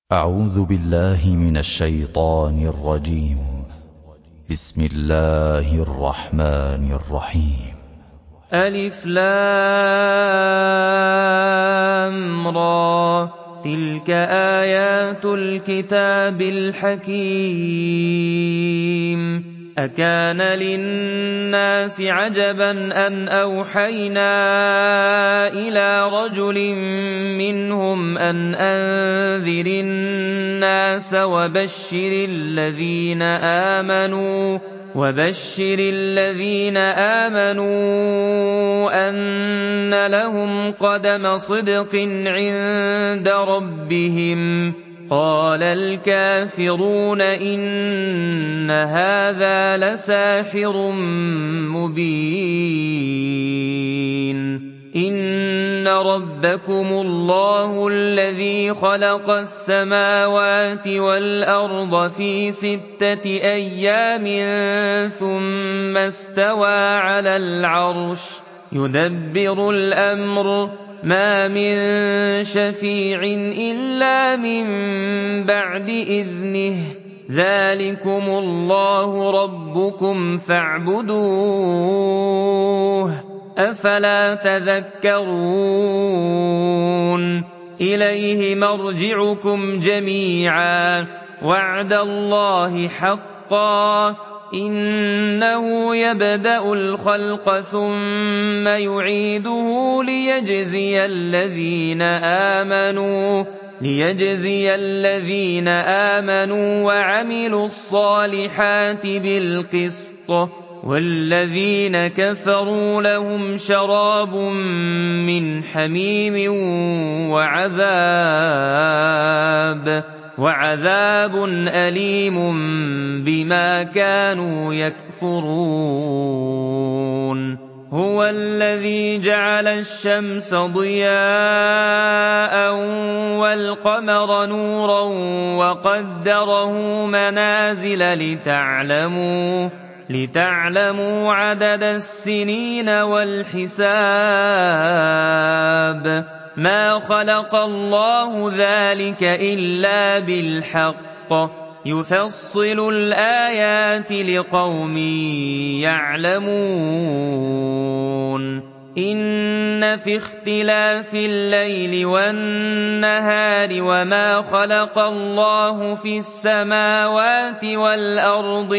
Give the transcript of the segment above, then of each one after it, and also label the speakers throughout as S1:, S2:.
S1: أعوذ بالله من الشيطان الرجيم. بسم الله الرحمن الرحيم.
S2: ألف لام را تلك آيات الكتاب الحكيم. أكان للناس عجبا أن أوحينا إلى رجل منهم أن أنذر الناس وبشر الذين آمنوا أن لهم قدم صدق عند ربهم. قال الكافرون إن هذا لساحر مبين. إن ربكم الله الذي خلق السماوات والأرض في 6 أيام ثم استوى على العرش يدبر الأمر ما من شفيع إلا من بعد إذنه ذلكم الله ربكم فاعبدوه أفلا تذكرون. إليه مرجعكم جميعا وعد الله حقا إنه يبدأ الخلق ثم يعيده ليجزي الذين آمنوا وعملوا الصالحات بالقسط والذين كفروا لهم شراب من حميم وعذاب أليم بما كانوا يكفرون. هو الذي جعل الشمس ضياء والقمر نورا وقدره منازل لتعلموا عدد السنين والحساب. ما خلق الله ذلك إلا بالحق يفصل الآيات لقوم يعلمون. إن في اختلاف الليل والنهار وما خلق الله في السماوات والأرض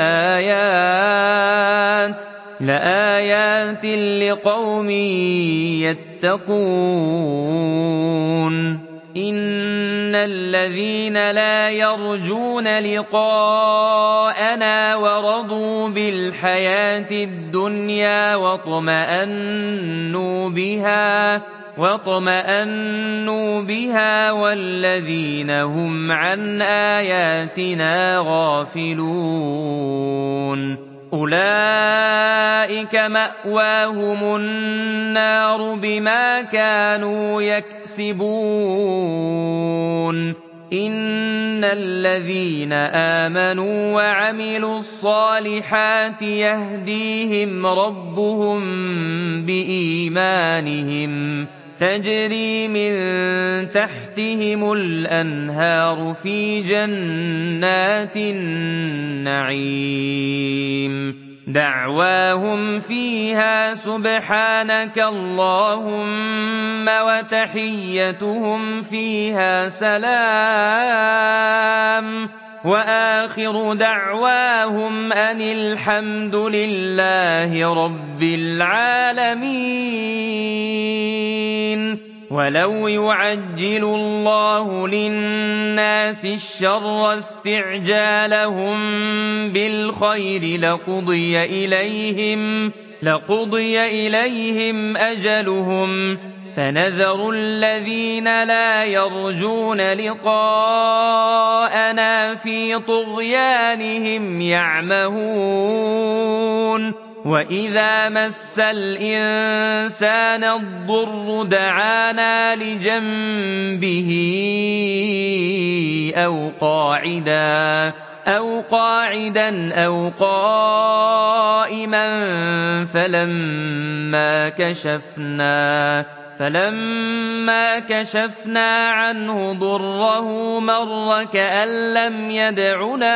S2: لآيات لقوم يتقون. إن الذين لا يرجون لقاءنا ورضوا بالحياة الدنيا واطمأنوا بها والذين هم عن آياتنا غافلون أولئك مأواهم النار بما كانوا يكسبون. إن الذين آمنوا وعملوا الصالحات يهديهم ربهم بإيمانهم تجري من تحتهم الأنهار في جنات النعيم. دعواهم فيها سبحانك اللهم وتحيتهم فيها سلام وآخر دعواهم أن الحمد لله رب العالمين. ولو يعجل الله للناس الشر استعجالهم بالخير لقضي إليهم أجلهم فنذر الذين لا يرجون لقاءنا في طغيانهم يعمهون. وإذا مس الإنسان الضر دعانا لجنبه أو قاعدا أو قائما فلما كشفنا عنه ضره مر كأن لم يدعنا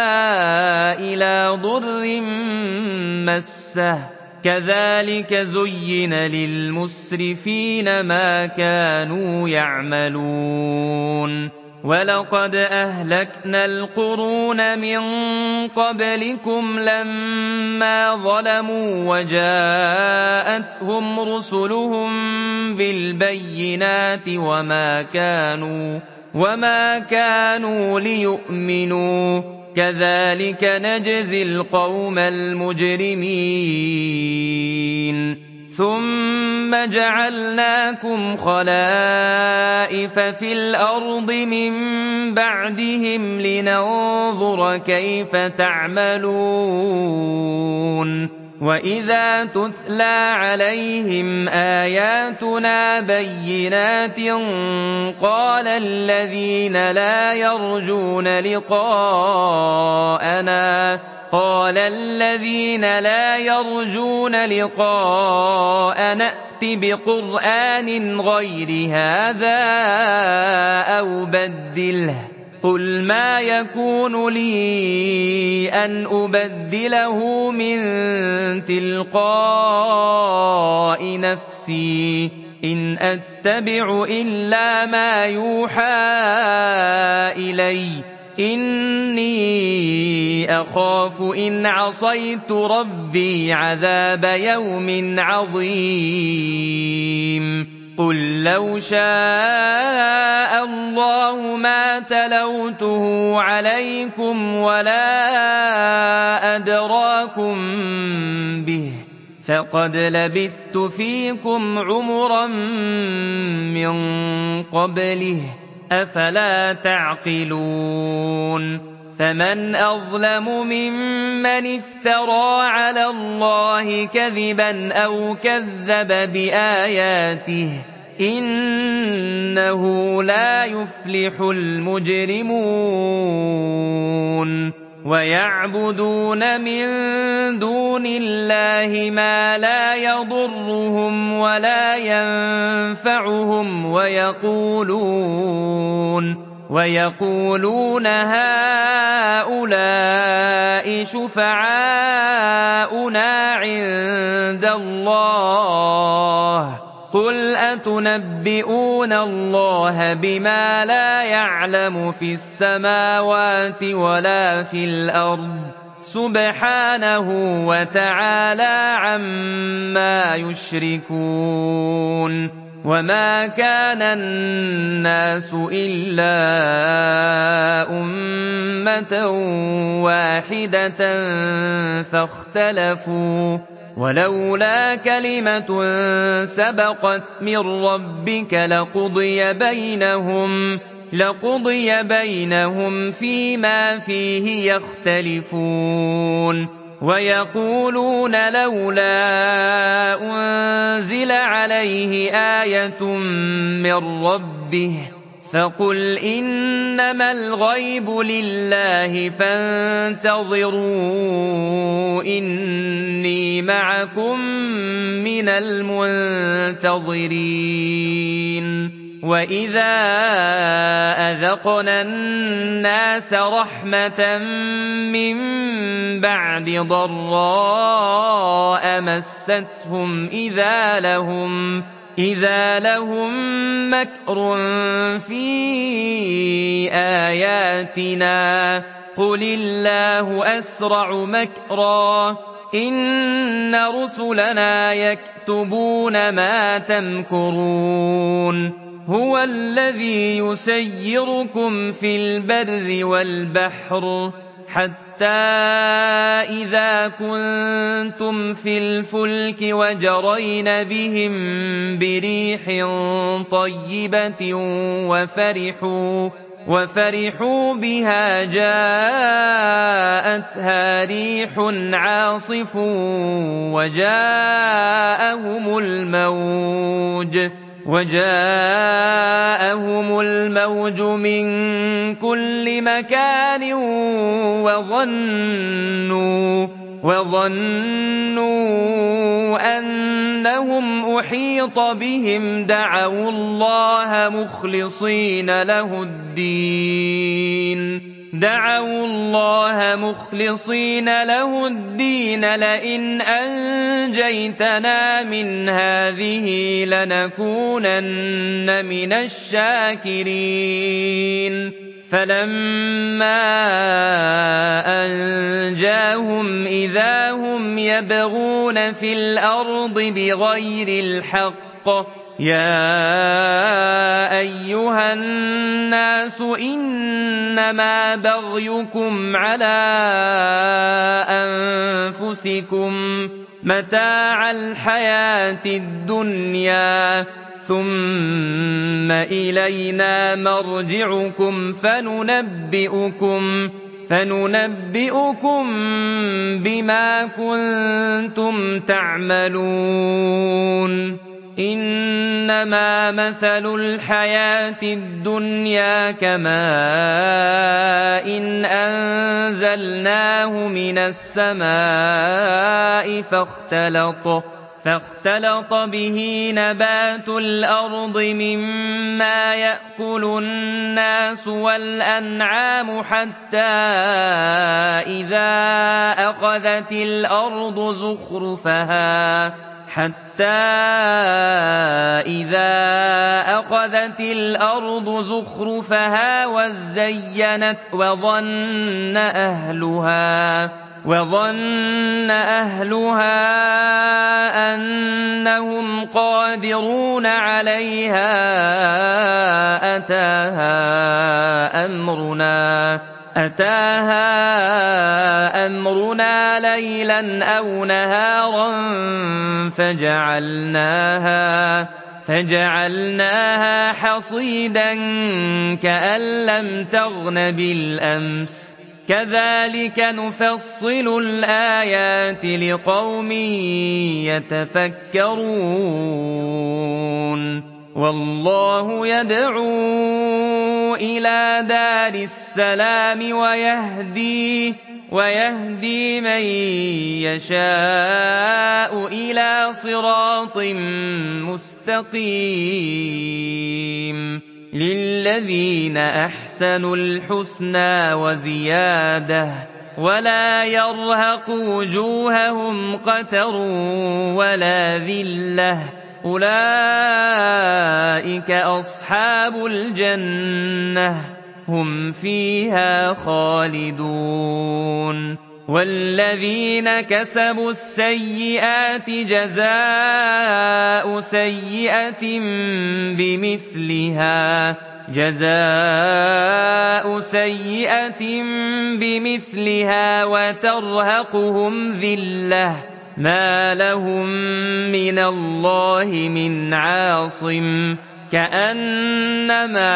S2: إلى ضر مسه كذلك زين للمسرفين ما كانوا يعملون ولقد أهلكنا القرون من قبلكم لما ظلموا وجاءتهم رسلهم بالبينات وما كانوا ليؤمنوا كذلك نجزي القوم المجرمين ثم جعلناكم خلائف في الأرض من بعدهم لننظر كيف تعملون وإذا تتلى عليهم آياتنا بينات قال الذين لا يرجون لقاءنا ائت بقرآن غير هذا أو بدله قل ما يكون لي أن أبدله من تلقاء نفسي إن أتبع إلا ما يوحى إلي إني أخاف إن عصيت ربي عذاب يوم عظيم قل لو شاء الله ما تلوته عليكم ولا أدراكم به فقد لبثت فيكم عمرا من قبله أفلا تعقلون فمن أظلم ممن افترى على الله كذبا أو كذب بآياته إنه لا يفلح المجرمون ويعبدون من دون الله ما لا يضرهم ولا ينفعهم ويقولون هؤلاء شفعاؤنا عند الله قل أتنبئون الله بما لا يعلم في السماوات ولا في الأرض سبحانه وتعالى عما يشركون وما كان الناس إلا أمة واحدة فاختلفوا ولولا كلمة سبقت من ربك لقضي بينهم فيما فيه يختلفون ويقولون لولا أنزل عليه آية من ربه فقل إنما الغيب لله فانتظروا إني معكم من المنتظرين وإذا أذقنا الناس رحمة من بعد ضراء مستهم إذا لهم مكر في آياتنا قل الله أسرع مكرا إن رسلنا يكتبون ما تمكرون هو الذي يسيركم في البر والبحر حتى إذا كنتم في الفلك وجرين بهم بريح طيبة وفرحوا بها جاءتها ريح عاصف وجاءهم الموج من وظنوا أنهم أحيط بهم دعوا الله مخلصين له الدين لئن أنجيتنا من هذه لنكونن من الشاكرين فلما أنجاهم إذا هم يبغون في الأرض بغير الحق يا أيها الناس إنما بغيكم على أنفسكم متاع الحياة الدنيا ثم إلينا مرجعكم فننبئكم بما كنتم تعملون إنما مثل الحياة الدنيا كماء إن أنزلناه من السماء فاختلط به نبات الأرض مما يأكل الناس والأنعام حتى إذا أخذت الأرض زخرفها وزينت وظن أهلها أنهم قادرون عليها أتاها أمرنا ليلا أو نهارا فجعلناها حصيدا كأن لم تغن بالأمس كذلك نفصل الآيات لقوم يتفكرون والله يدعو إلى دار السلام ويهدي من يشاء إلى صراط مستقيم للذين أحسنوا الحسنى وزيادة ولا يرهق وجوههم قتر ولا ذلة أولئك أصحاب الجنة هم فيها خالدون والذين كسبوا السيئات جزاء سيئة بمثلها وترهقهم ذلة ما لهم من الله من عاصم كأنما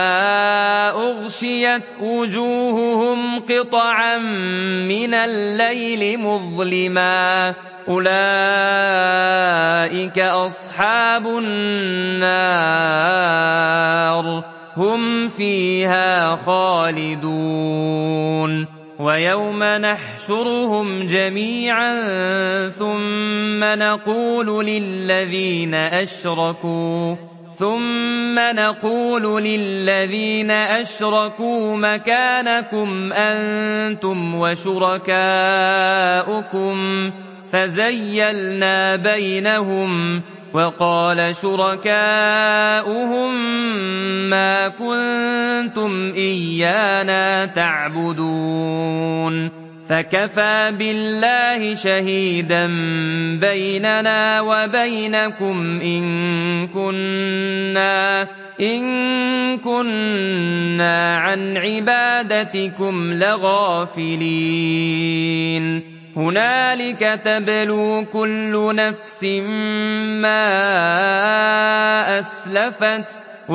S2: أغشيت وجوههم قطعا من الليل مظلما أولئك أصحاب النار هم فيها خالدون ويوم نحشرهم جميعا ثم نقول للذين أشركوا مكانكم أنتم وشركاؤكم فزيلنا بينهم وقال شركاؤهم ما كنتم إيانا تعبدون فكفى بالله شهيدا بيننا وبينكم إن كنا عن عبادتكم لغافلين هنالك تبلو كل نفس ما أسلفت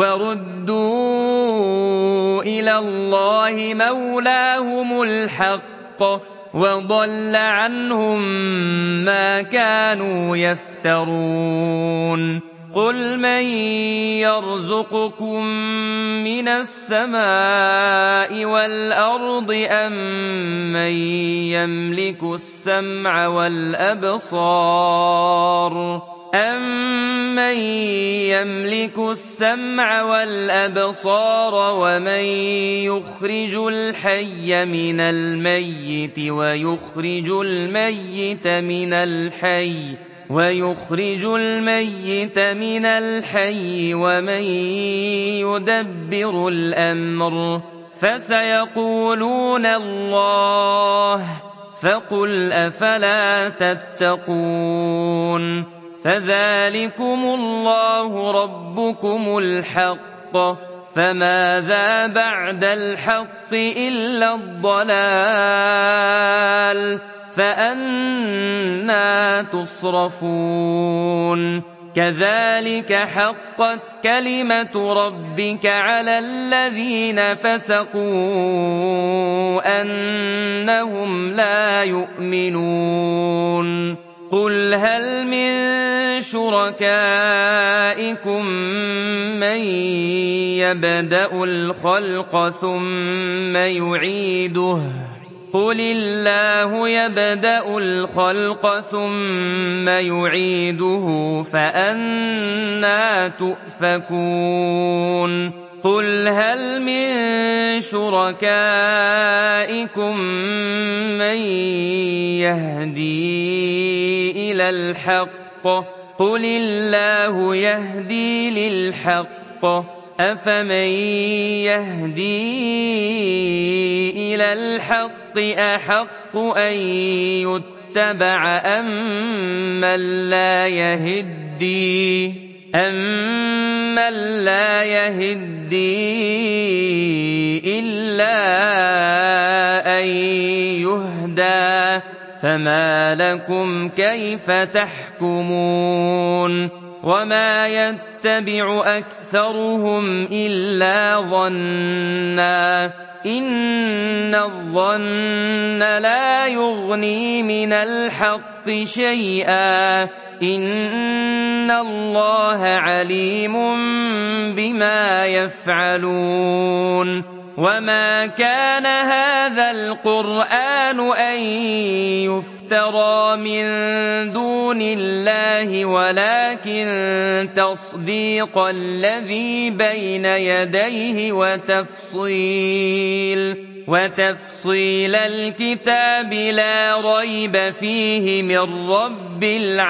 S2: وردوا إلى الله مولاهم الحق وضل عنهم ما كانوا يفترون قُلْ مَن يَرْزُقُكُم مِّنَ السَّمَاءِ وَالْأَرْضِ أَمَّن يَمْلِكُ السَّمْعَ وَالْأَبْصَارَ وَمَن يُخْرِجُ الْحَيَّ مِنَ الْمَيِّتِ وَيُخْرِجُ الميت من الحي ومن يدبر الأمر فسيقولون الله فقل أفلا تتقون فذلكم الله ربكم الحق فماذا بعد الحق إلا الضلال فأنى تصرفون كذلك حقت كلمة ربك على الذين فسقوا أنهم لا يؤمنون قل هل من شركائكم من يبدأ الخلق ثم يعيده قل الله يبدأ الخلق ثم يعيده فأنى تؤفكون قل هل من شركائكم من يهدي إلى الحق قل الله يهدي للحق أفمن يهدي إلى الحق أحق أن يتبع أمن لا يهدي إلا أن يهدى فما لكم كيف تحكمون وما يتبع أكثرهم إلا ظنًّا إن الظن لا يغني من الحق شيئا إن الله عليم بما يفعلون وما كان هذا القرآن أن يفترى من دون الله ولكن تصديق الذي بين يديه وتفصيل الكتاب لا ريب فيه من رب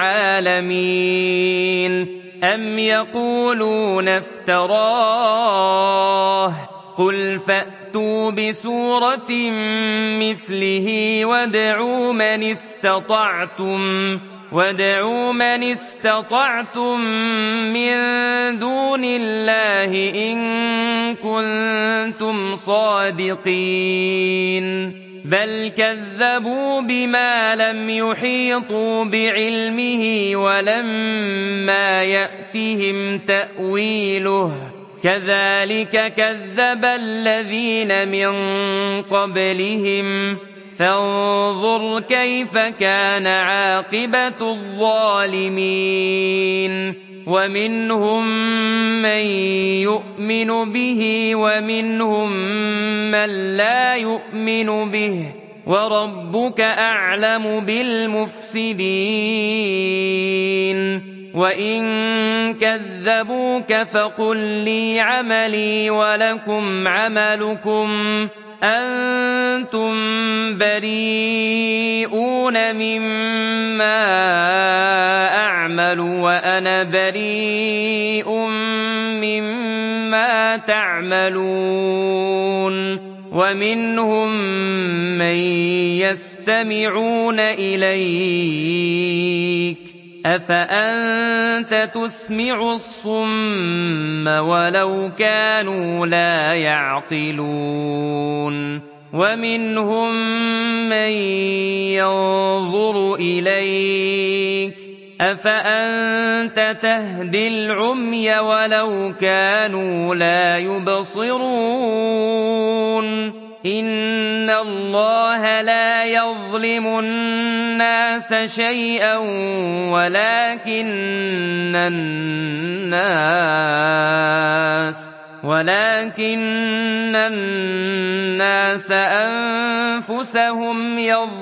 S2: العالمين أم يقولون افتراه قل فأتوا بسورة مثله وادعوا من استطعتم من دون الله إن كنتم صادقين بل كذبوا بما لم يحيطوا بعلمه ولما يأتهم تأويله كذلك كذب الذين من قبلهم فانظر كيف كان عاقبة الظالمين ومنهم من يؤمن به ومنهم من لا يؤمن به وربك أعلم بالمفسدين وإن كذبوك فقل لي عملي ولكم عملكم أنتم بريئون مما أعمل وأنا بريء مما تعملون ومنهم من يستمعون إليك أفأنت تسمع الصم ولو كانوا لا يعقلون ومنهم من ينظر إليك أفأنت تهدي العمي ولو كانوا لا يبصرون إِنَّ اللَّهَ لَا يَظْلِمُ النَّاسَ شَيْئًا ولكن النَّاسَ أَنفُسَهُمْ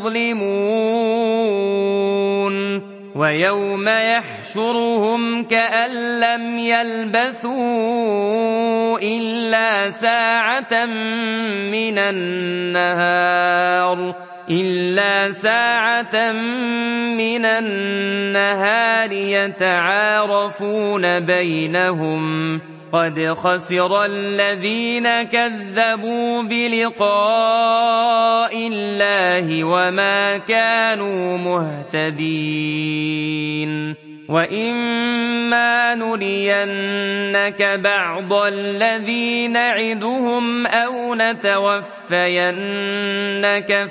S2: يَظْلِمُونَ وَيَوْمَ يَحْشُرُهُمْ كَأَن لَّمْ يَلْبَثُوا إِلَّا سَاعَةً مِّنَ النَّهَارِ يَتَعَارَفُونَ بَيْنَهُمْ قَدْ خَسِرَ الَّذِينَ كَذَّبُوا بِلِقَاءِ اللَّهِ وَمَا كَانُوا مُهْتَدِينَ وَإِمَّا نُرِيَنَّكَ بَعْضَ الَّذِي نَعِدُهُمْ أَوْ نَتَوَفَّيَنَّكَ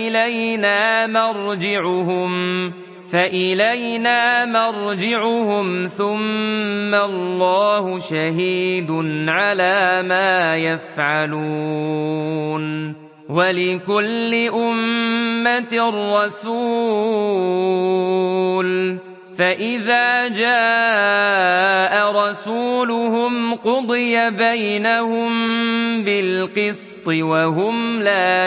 S2: فَإِلَيْنَا مَرْجِعُهُمْ ثُمَّ اللَّهُ شَهِيدٌ عَلَىٰ مَا يَفْعَلُونَ وَلِكُلِّ أُمَّةٍ رَّسُولٌ فَإِذَا جَاءَ رَسُولُهُمْ قُضِيَ بَيْنَهُم بِالْقِسْطِ وَهُمْ لَا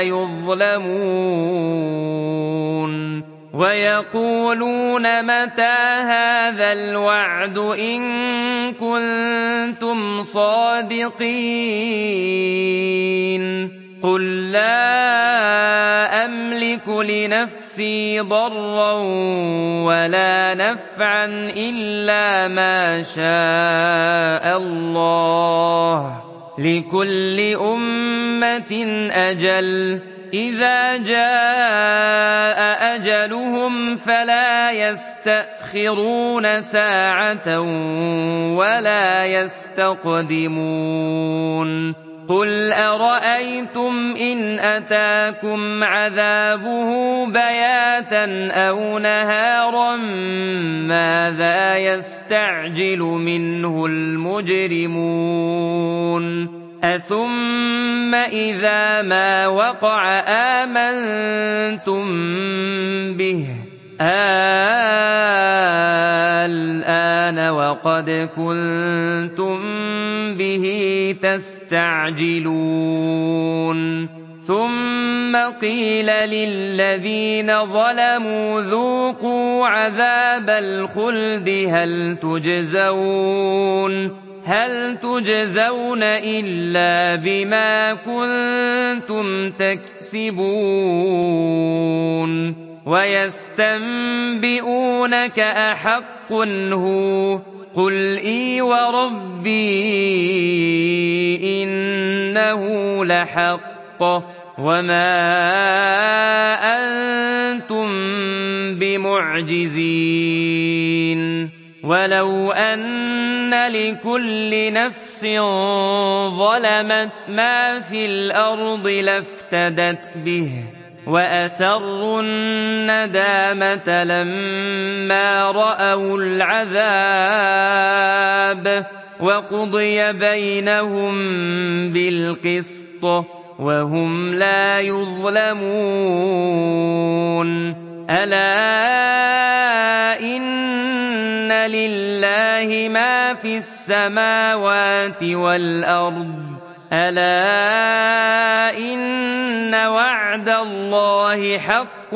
S2: يُظْلَمُونَ وَيَقُولُونَ مَتَىٰ هَٰذَا الْوَعْدُ إِن كُنتُمْ صَادِقِينَ قُل لَّا أَمْلِكُ لِنَفْسِي ضَرًّا وَلَا نَفْعًا إِلَّا مَا شَاءَ اللَّهُ ۗ لِكُلِّ أُمَّةٍ أَجَلٌ ۚ إِذَا جَاءَ أَجَلُهُمْ فَلَا يَسْتَأْخِرُونَ سَاعَةً وَلَا يَسْتَقْدِمُونَ قُلْ أَرَأَيْتُمْ إِنْ أَتَاكُمْ عَذَابُهُ بَيَاتًا أَوْ نَهَارًا مَّاذَا يَسْتَعْجِلُ مِنْهُ الْمُجْرِمُونَ أَثُمَّ إِذَا مَا وَقَعَ آمَنتُم بِهِ الْآنَ وَقَدْ كُنتُم بِهِ تَسْتَعْجِلُونَ ثُمَّ قِيلَ لِلَّذِينَ ظَلَمُوا ذُوقُوا عَذَابَ الْخُلْدِ هَلْ تُجْزَوْنَ إِلَّا بِمَا كُنتُمْ تَكْسِبُونَ وَيَسْتَنبِئُونَكَ أَحَقٌّ هُوَ ۖ قُلْ إِي وَرَبِّي إِنَّهُ لَحَقٌّ وَمَا أَنتُم بِمُعْجِزِينَ وَلَوْ أَنَّ لِكُلِّ نَفْسٍ ظَلَمَتْ مَا فِي الْأَرْضِ لَافْتَدَتْ بِهِ وَأَسَرُّوا النَّدَامَةَ لَمَّا رَأَوُا الْعَذَابَ وَقُضِيَ بَيْنَهُم بِالْقِسْطِ وَهُمْ لَا يُظْلَمُونَ أَلَا إِنَّ لِلَّهِ مَا فِي السَّمَاوَاتِ وَالْأَرْضِ أَلَا إِنَّ وَعْدَ اللَّهِ حَقٌّ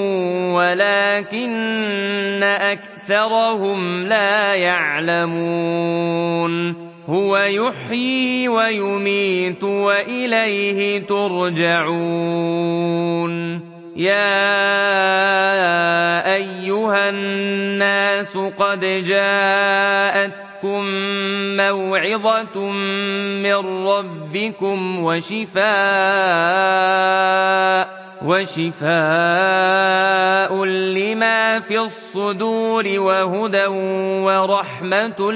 S2: وَلَٰكِنَّ أَكْثَرَهُمْ لَا يَعْلَمُونَ هُوَ يُحْيِي وَيُمِيتُ وَإِلَيْهِ تُرْجَعُونَ يَا أَيُّهَا النَّاسُ قَدْ جَاءَتْكُم مَّوْعِظَةٌ مِّن رَّبِّكُمْ وَشِفَاءٌ لِّمَا فِي الصُّدُورِ وَهُدًى وَرَحْمَةٌ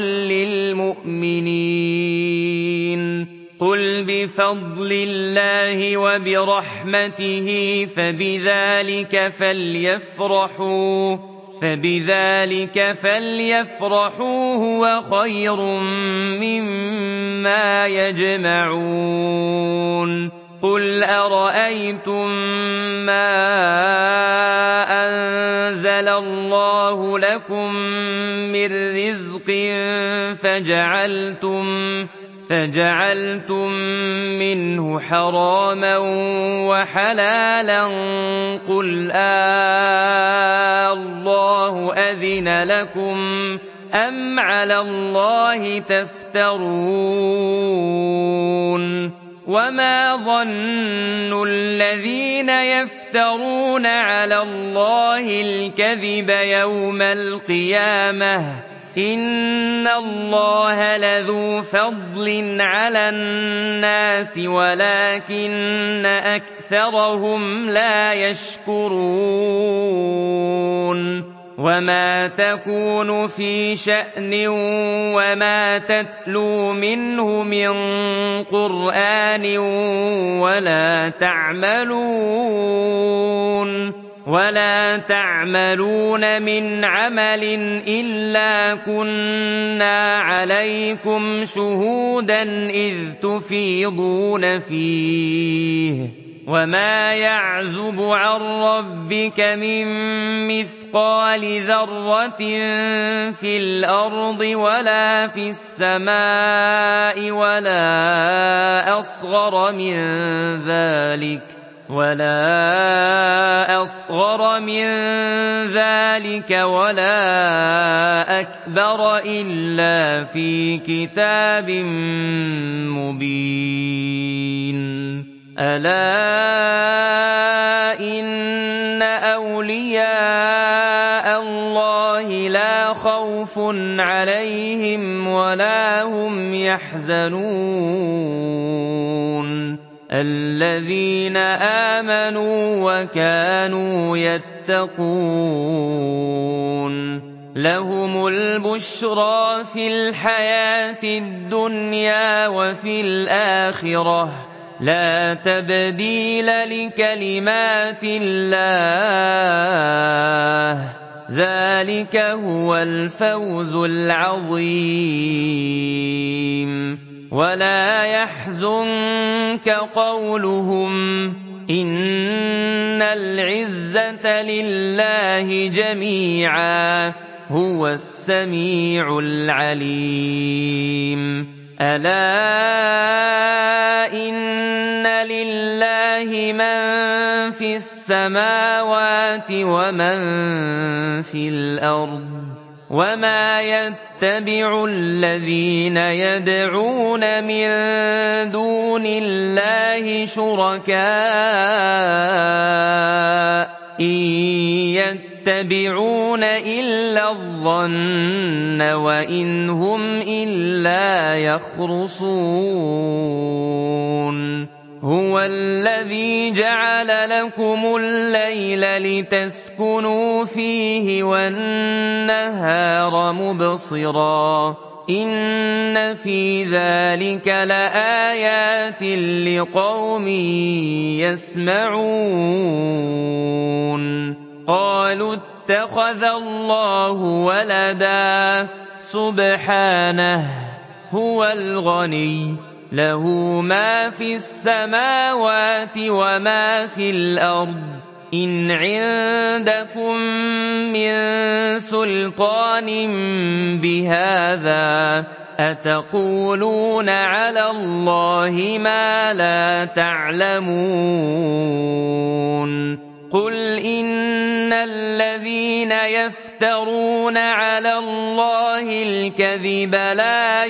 S2: لِّلْمُؤْمِنِينَ قُلْ بِفَضْلِ اللَّهِ وَبِرَحْمَتِهِ فَبِذَٰلِكَ فَلْيَفْرَحُوا هُوَ خَيْرٌ مِّمَّا يَجْمَعُونَ قُلْ أَفَرَأَيْتُم مَّا أَنزَلَ اللَّهُ لَكُم مِّن رِّزْقٍ فَجَعَلْتُم مِّنْهُ حَرَامًا وَحَلَالًا قُلْ اللَّهُ أَذِنَ لَكُمْ أَمْ عَلَى اللَّهِ تَفْتَرُونَ وَمَا ظَنُّ الَّذِينَ يَفْتَرُونَ عَلَى اللَّهِ الْكَذِبَ يَوْمَ الْقِيَامَةِ ۗ إِنَّ اللَّهَ لَذُو فَضْلٍ عَلَى النَّاسِ وَلَٰكِنَّ أَكْثَرَهُمْ لَا يَشْكُرُونَ وَمَا تَكُونُ فِي شَأْنٍ وَمَا تَتْلُو مِنْهُ مِن قُرْآنٍ وَلَا تَعْمَلُونَ مِنْ عَمَلٍ إِلَّا كُنَّا عَلَيْكُمْ شُهُودًا إِذْ تُفِيضُونَ فِيهِ ۚ وَمَا يَعْزُبُ عَن رَّبِّكَ مِن مِّثْقَالِ ذَرَّةٍ فِي الْأَرْضِ وَلَا فِي السَّمَاءِ وَلَا أَصْغَرَ مِن ذَٰلِكَ وَلَا أَكْبَرَ إِلَّا فِي كِتَابٍ مُّبِينٍ أَلَا إِنَّ أَوْلِيَاءَ اللَّهِ لَا خَوْفٌ عَلَيْهِمْ وَلَا هُمْ يَحْزَنُونَ الَّذِينَ آمَنُوا وَكَانُوا يَتَّقُونَ لَهُمُ الْبُشْرَىٰ فِي الْحَيَاةِ الدُّنْيَا وَفِي الْآخِرَةِ ۖ لَا تَبْدِيلَ لِكَلِمَاتِ اللَّهِ ۚ ذَٰلِكَ هُوَ الْفَوْزُ الْعَظِيمُ وَلَا يَحْزُنكَ قَوْلُهُمْ ۘ إِنَّ الْعِزَّةَ لِلَّهِ جَمِيعًا ۚ هُوَ السَّمِيعُ الْعَلِيمُ أَلَا إِنَّ لِلَّهِ مَن فِي السَّمَاوَاتِ وَمَن فِي الْأَرْضِ ۗ وَمَا يَتَّبِعُ الَّذِينَ يَدْعُونَ مِن دُونِ اللَّهِ شُرَكَاءَ إِن يَتَّبِعُونَ إِلَّا الظَّنَّ وَإِنْ هُمْ إِلَّا يَخْرُصُونَ هُوَ الَّذِي جَعَلَ لَكُمُ اللَّيْلَ لِتَسْكُنُوا فِيهِ وَالنَّهَارَ مُبْصِرًا ۚ إِنَّ فِي ذَٰلِكَ لَآيَاتٍ لِّقَوْمٍ يَسْمَعُونَ قَالُوا اتَّخَذَ اللَّهُ وَلَدًا ۗ سُبْحَانَهُ ۖ هُوَ الْغَنِيُّ ۖ لَهُ مَا فِي السَّمَاوَاتِ وَمَا فِي الْأَرْضِ ۚ إِنْ عِندَكُم مِّن سُلْطَانٍ بِهَٰذَا ۚ أَتَقُولُونَ عَلَى اللَّهِ مَا لَا تَعْلَمُونَ قُلْ إِنَّ الَّذِينَ يَفْتَرُونَ عَلَى اللَّهِ الْكَذِبَ لَا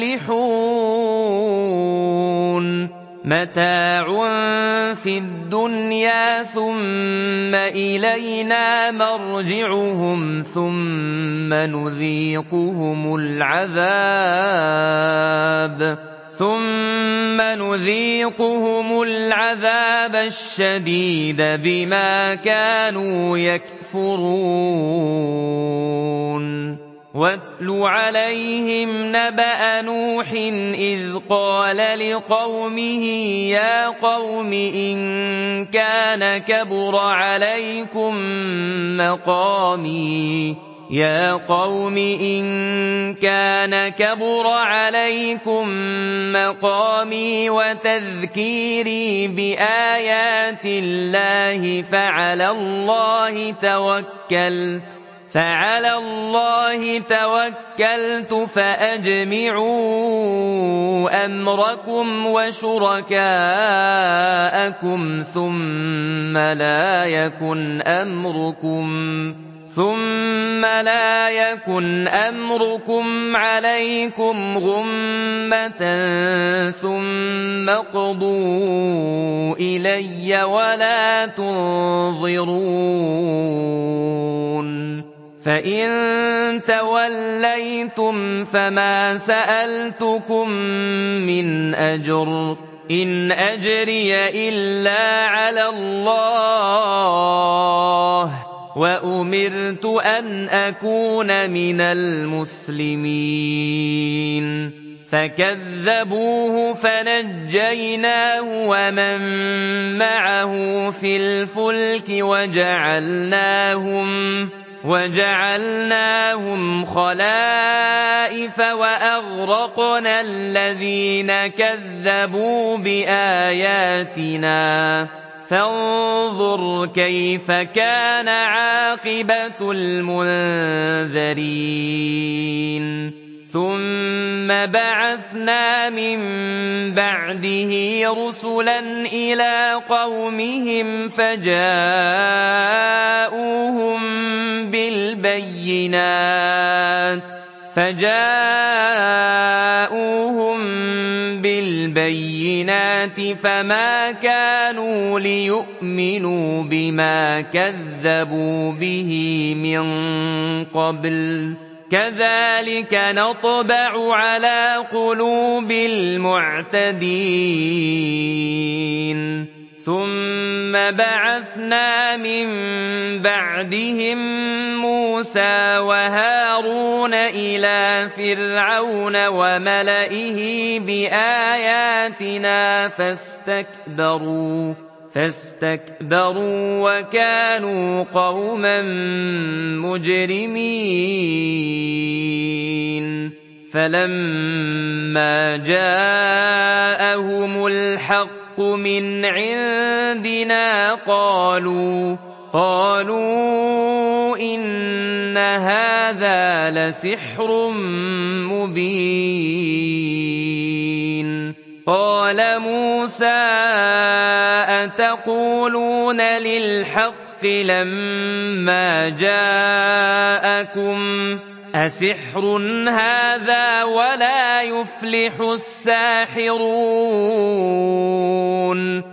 S2: يُفْلِحُونَ مَتَاعٌ فِي الدُّنْيَا ثُمَّ إِلَيْنَا مَرْجِعُهُمْ ثُمَّ نُذِيقُهُمُ الْعَذَابَ الشَّدِيدَ بِمَا كَانُوا يَكْفُرُونَ وَاتْلُ عَلَيْهِمْ نَبَأَ نُوحٍ إِذْ قَالَ لِقَوْمِهِ يَا قَوْمِ إِن كَانَ كَبُرَ عَلَيْكُم مَّقَامِي يا قوم إن كان كبر عليكم مقامي وتذكيري بآيات الله فعلى الله توكلت فأجمعوا أمركم وشركاءكم ثم لا يكن أمركم عليكم غمة ثم اقضوا إلي ولا تنظرون فإن توليتم فما سألتكم من أجر إن أجري إلا على الله وأمرت أن أكون من المسلمين فكذبوه فنجيناه ومن معه في الفلك وجعلناهم خلائف وأغرقنا الذين كذبوا بآياتنا فانظر كيف كان عاقبة المنذرين ثم بعثنا من بعده رسلا إلى قومهم فجاءوهم بالبينات فما كانوا ليؤمنوا بما كذبوا به من قبل كذلك نطبع على قلوب المعتدين ثم بعثنا من بعدهم موسى وهارون إلى فرعون وملئه بآياتنا فاستكبروا وكانوا قوما مجرمين فلما جاءهم الحق من عندنا قالوا إن هذا لسحر مبين قال موسى أتقولون للحق لما جاءكم أسحر هذا ولا يفلح الساحرون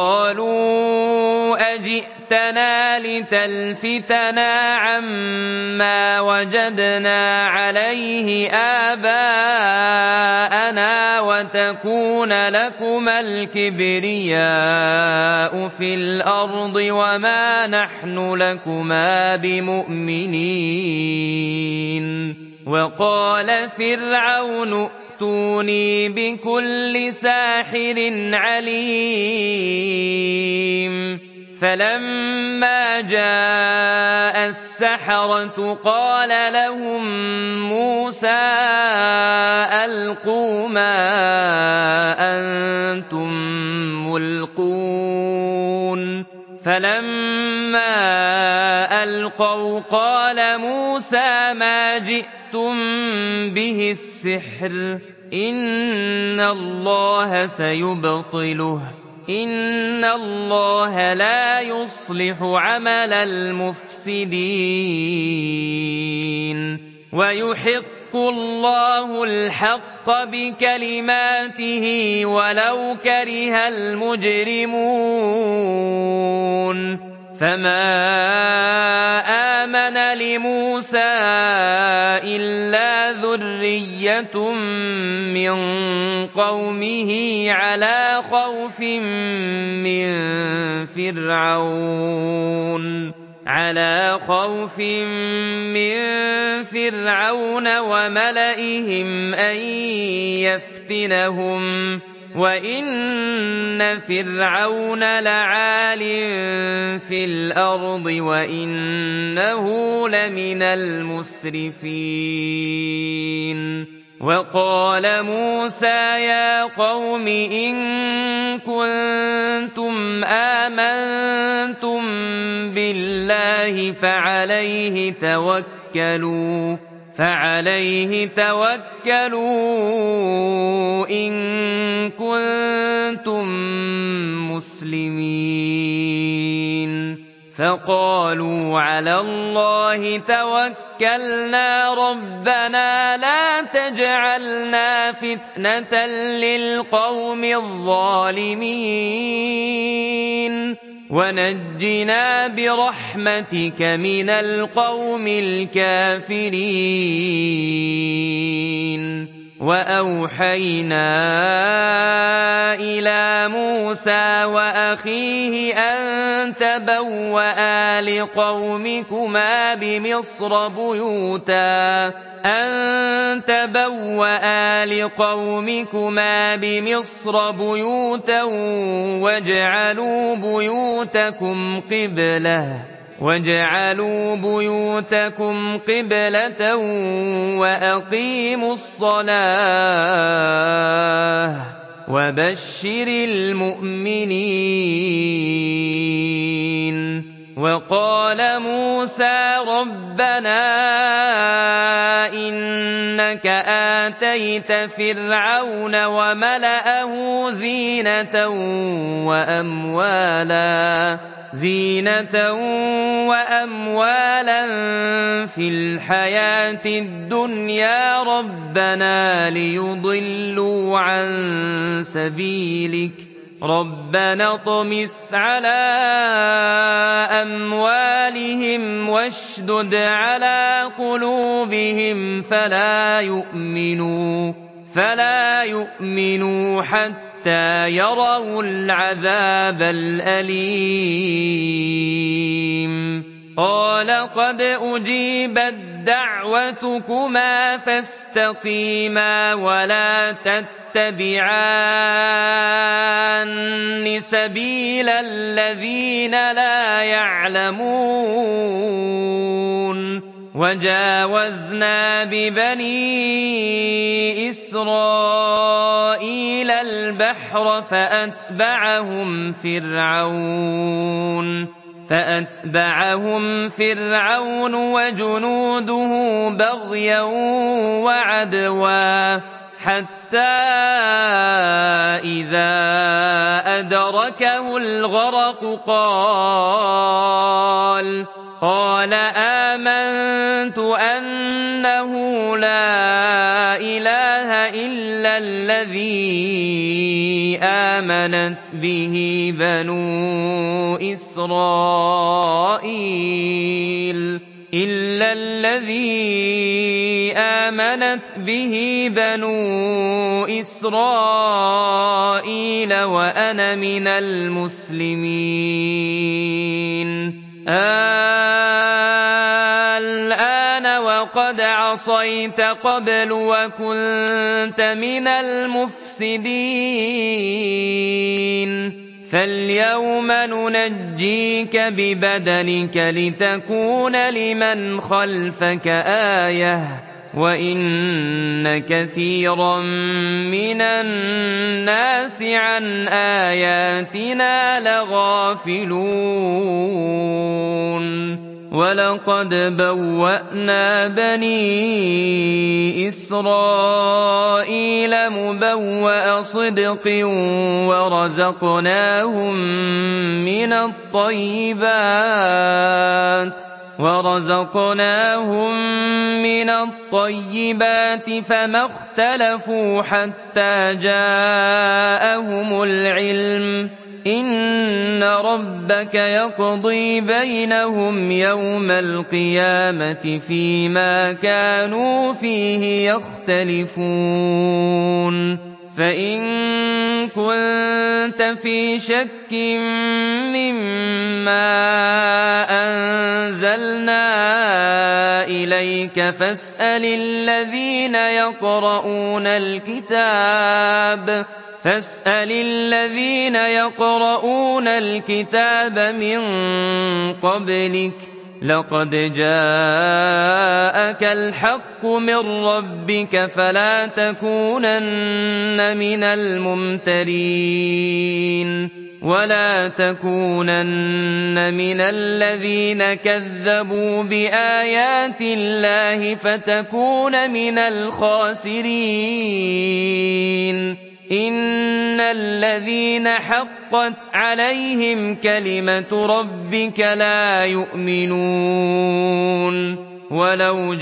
S2: قالوا أجئتنا لتلفتنا عما وجدنا عليه آباءنا وتكون لكما الكبرياء في الأرض وما نحن لكما بمؤمنين وقال فرعون ائتوني بكل ساحر عليم فلما جاء السحرة قال لهم موسى ألقوا ما أنتم ملقون فلما ألقوا قال موسى ما جئتم به السحر إن الله سيبطله إن الله لا يصلح عمل المفسدين ويحق الله الحق بكلماته ولو كره المجرمون فما آمن لموسى إلا ذرية من قومه على خوف من فرعون وملئهم أن يفتنهم وَإِنَّ فِرْعَوْنَ لَعَالٍ فِي الْأَرْضِ وَإِنَّهُ لَمِنَ الْمُسْرِفِينَ وَقَالَ مُوسَىٰ يَا قَوْمِ إِن كُنتُمْ آمَنتُم بِاللَّهِ فَعَلَيْهِ تَوَكَّلُوا إِن كُنتُم مُّسْلِمِينَ فَقَالُوا عَلَى اللَّهِ تَوَكَّلْنَا رَبَّنَا لَا تَجْعَلْنَا فِتْنَةً لِّلْقَوْمِ الظَّالِمِينَ وَنَجِّنَا بِرَحْمَتِكَ مِنَ الْقَوْمِ الْكَافِرِينَ وَأَوْحَيْنَا إِلَىٰ مُوسَىٰ وَأَخِيهِ أَن تَبَوَّآ لِقَوْمِكُمَا بِمِصْرَ بُيُوتًا وَاجْعَلُوا بُيُوتَكُمْ قِبْلَةً وَأَقِيمُوا الصَّلَاةَ وَبَشِّرِ الْمُؤْمِنِينَ وَقَالَ مُوسَىٰ رَبَّنَا إِنَّكَ آتَيْتَ فِرْعَوْنَ وَمَلَأَهُ زِينَةً وَأَمْوَالًا فِي الْحَيَاةِ الدُّنْيَا رَبَّنَا لِيُضِلُّوا عَن سَبِيلِكَ رَبَّنَا اطْمِسْ عَلَىٰ أَمْوَالِهِمْ وَاشْدُدْ عَلَىٰ قُلُوبِهِمْ فَلَا يُؤْمِنُوا حَتَّىٰ يَرَوُا الْعَذَابَ الْأَلِيمَ قَالَ قَدْ أُجِيبَت دَّعْوَتُكُمَا فَاسْتَقِيمَا وَلَا تَتَّبِعَانِّ سَبِيلَ الَّذِينَ لَا يَعْلَمُونَ وَجَاوَزْنَا بِبَنِي إِسْرَائِيلَ الْبَحْرَ فَأَتْبَعَهُمْ فِرْعَوْنُ وَجُنُودُهُ بَغْيًا وَعَدْوًا حَتَّىٰ إِذَا أَدْرَكَهُ الْغَرَقُ قَالَ آمَنتُ أَنَّهُ لَا إِلَٰهَ إِلَّا الَّذِي آمَنَتْ بِهِ بَنُو إِسْرَائِيلَ وَأَنَا مِنَ الْمُسْلِمِينَ الْآنَ وَقَدْ عَصَيْتَ قَبْلُ وَكُنتَ مِنَ الْمُفْسِدِينَ فَالْيَوْمَ نُنَجِّيكَ بِبَدَنِكَ لِتَكُونَ لِمَنْ خَلْفَكَ آيَةً وَإِنَّ كَثِيرًا مِّنَ النَّاسِ عَنْ آيَاتِنَا لَغَافِلُونَ وَلَقَدْ بَوَّأْنَا بَنِي إِسْرَائِيلَ مُبَوَّأَ صِدْقٍ وَرَزَقْنَاهُم مِّنَ الطَّيِّبَاتِ فَمَا اخْتَلَفُوا حَتَّىٰ جَاءَهُمُ الْعِلْمُ ۚ إِنَّ رَبَّكَ يَقْضِي بَيْنَهُمْ يَوْمَ الْقِيَامَةِ فِيمَا كَانُوا فِيهِ يَخْتَلِفُونَ فَإِن كُنتَ فِي شَكٍّ مِّمَّا أَنزَلْنَا إِلَيْكَ فَاسْأَلِ الَّذِينَ يَقْرَؤُونَ الْكِتَابَ فاسأل الذين يقرؤون الكتاب من قبلك لقد جاءك الحق من ربك فلا تكونن من الممترين ولا تكونن من الذين كذبوا بآيات الله فتكون من الخاسرين إن الذين حقت عليهم كلمة ربك لا يؤمنون ولو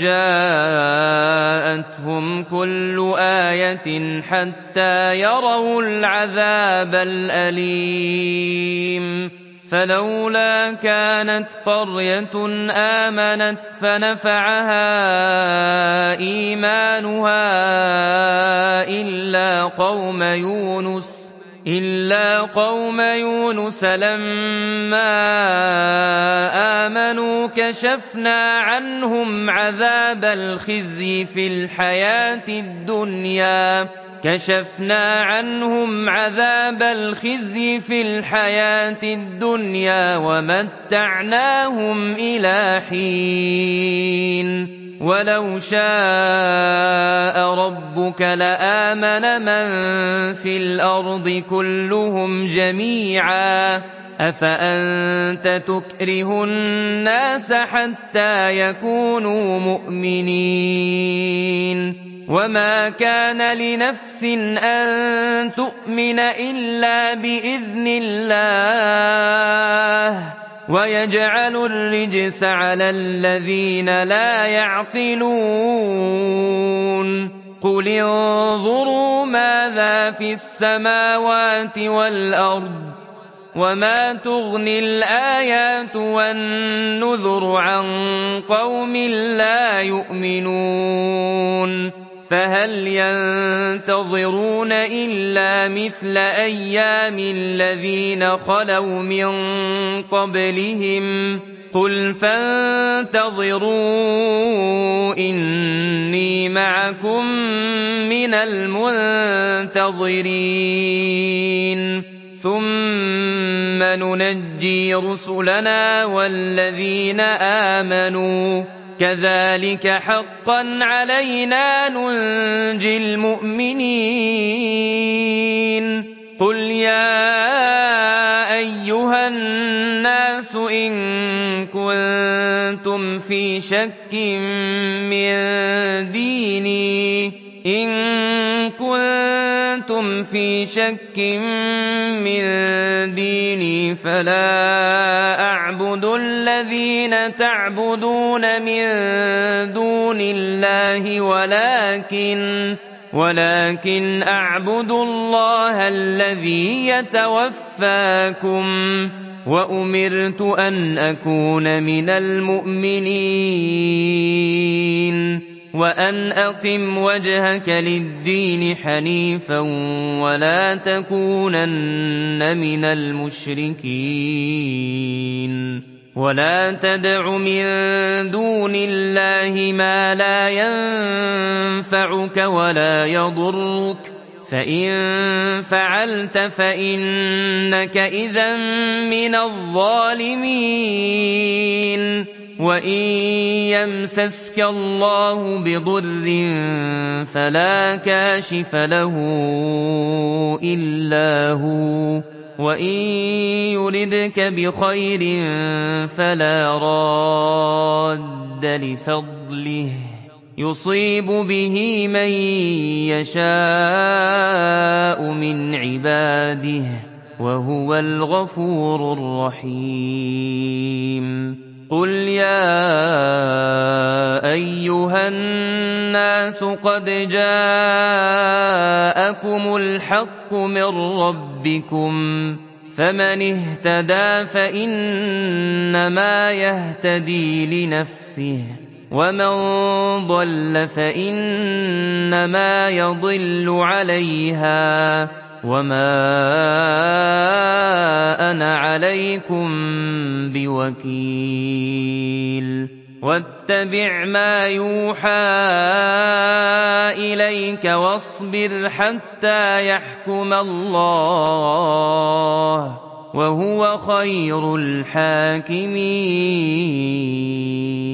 S2: جاءتهم كل آية حتى يروا العذاب الأليم فلولا كانت قرية آمنت فنفعها إيمانها إلا قوم يونس لما آمنوا كشفنا عنهم عذاب الخزي في الحياة الدنيا ومتعناهم إلى حين ولو شاء ربك لآمن من في الأرض كلهم جميعا أفأنت تكره الناس حتى يكونوا مؤمنين وما كان لنفس أن تؤمن إلا بإذن الله ويجعل الرجس على الذين لا يعقلون قل انظروا ماذا في السماوات والأرض وما تغني الآيات والنذر عن قوم لا يؤمنون فهل ينتظرون إلا مثل أيام الذين خلوا من قبلهم قل فانتظروا إني معكم من المنتظرين ثم ننجي رسلنا والذين آمنوا كذلك حقا علينا ننجي المؤمنين قل يا أيها الناس إن كنتم في شك من ديني فلا أعبد الذين تعبدون من دون الله ولكن أعبد الله الذي يتوفاكم وأمرت أن أكون من المؤمنين وأن أقم وجهك للدين حنيفا ولا تكونن من المشركين ولا تدع من دون الله ما لا ينفعك ولا يضرك فإن فعلت فإنك إذا من الظالمين وإن يمسسك الله بضر فلا كاشف له إلا هو وإن يردك بخير فلا راد لفضله يصيب به من يشاء من عباده وهو الغفور الرحيم قل يا أيها الناس قد جاءكم الحق من ربكم فمن اهتدى فإنما يهتدي لنفسه ومن ضل فإنما يضل عليها وما أنا عليكم بوكيل واتبع ما يوحى إليك واصبر حتى يحكم الله وهو خير الحاكمين.